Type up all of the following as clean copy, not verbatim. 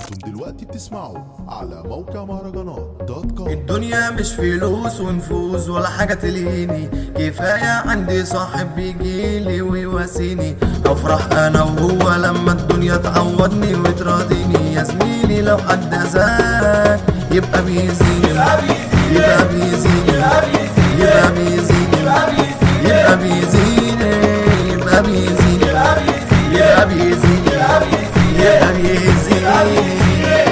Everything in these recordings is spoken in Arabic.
انتم دلوقتي بتسمعوا على موقع مهرجانات دوت كوم. الدنيا مش فلوس ونفوز ولا حاجة تلهيني، كفاية عندي صاحب بيجيلي ويواسيني، افرح انا وهو لما الدنيا تعوضني وتراضيني. يا زميلي لو حد زاد يبقى بيزيني، يبقى بيزيني، يبقى بيزيني، يبقى بيزيني، يبقى بيزيني، يبقى بيزيني، يبقى بيزيني.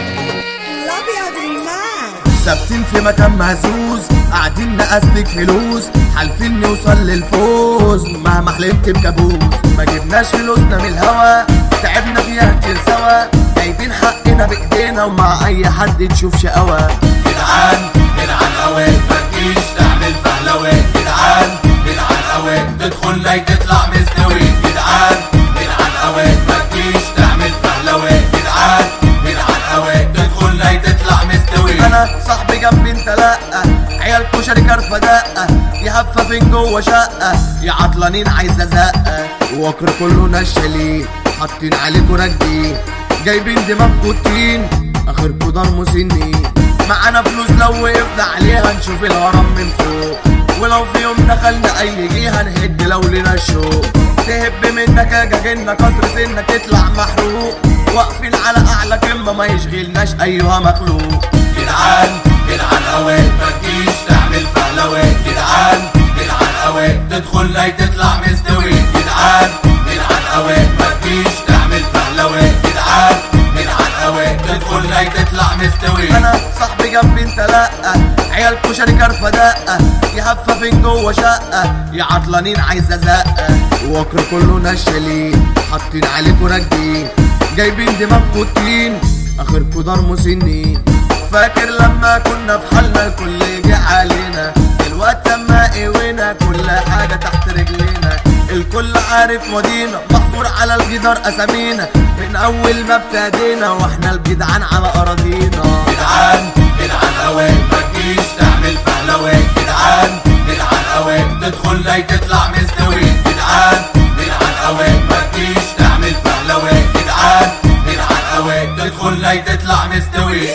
ثابتين في مكان مهزوز، قاعدين نقسلك فلوس، حالفين نوصل للفوز مهما حلمت بكابوس. ما جبناش فلوسنا من الهوا، تعبنا فيها كتير سوا، جايبين حقنا بايدينا ومع اي حد تشوف شقاوة. جدعان جدعان اوي ما تجيش تعمل فهلوي، جدعان جدعان اوي تدخل لاي تطلع مستوي، جدعان جدعان اوي ما تجيش تعمل فهلوي، جدعان جدعان اوي تدخل لاي تطلع مستوي. انا صاحبي جنبي انت لأ، عيال كشري كرفة دقة، يهففين جوه شقة، يا عطلانين عايزة زقة، وكر كله نشالين حاطين عليكوا راكبين، جايبين دماغكوا التين اخركوا دار مسنين. معانا فلوس لو وقفنا عليها نشوف الهرم من فوق، ولو في يوم دخلنا اي جهة هنهد لو لنا الشوق. تهب منك اجاجنا كسر سنك تطلع محروق، واقفين على اعلى قمة ما يشغلناش ايها مخلوق. جدعان جدعان اوي ما تجيش تعمل فهلوي، جدعان جدعان اوي تدخل لاي تطلع مستوي، جدعان جدعان اوي ما تجيش تعمل فهلوي، جدعان جدعان اوي تدخل لاي تطلع مستوي. انا صاحبي جنبي انت لأ، عيال كشري كرفة دقة، يهففين جوه شقة، يا عطلانين عايزة زقة، وكر كله نشالين حاطين عليكوا راكبين، جايبين دماغكوا التين اخركوا دار مسنين. فاكر لما كنا في حالنا الكل يجي علينا، الوقت اما قوينا كل حاجة تحت رجلينا، الكل عارف ماضينا محفور على الجدار اسامينا، من اول ما ابتدينا واحنا الجدعان على اراضينا. جدعان جدعان اوي ما تجيش تعمل فهلوي، جدعان جدعان اوي تدخل لاي تطلع مستوي، جدعان جدعان اوي ما تجيش تعمل فهلوي، جدعان جدعان اوي تدخل لاي تطلع مستوي.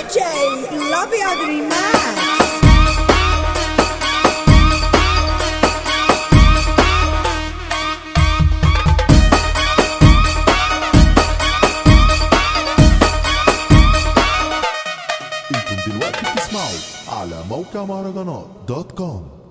الابيض ريماكس. انتم دلوقتي بتسمعوا على موقع مهرجانات دوت كوم.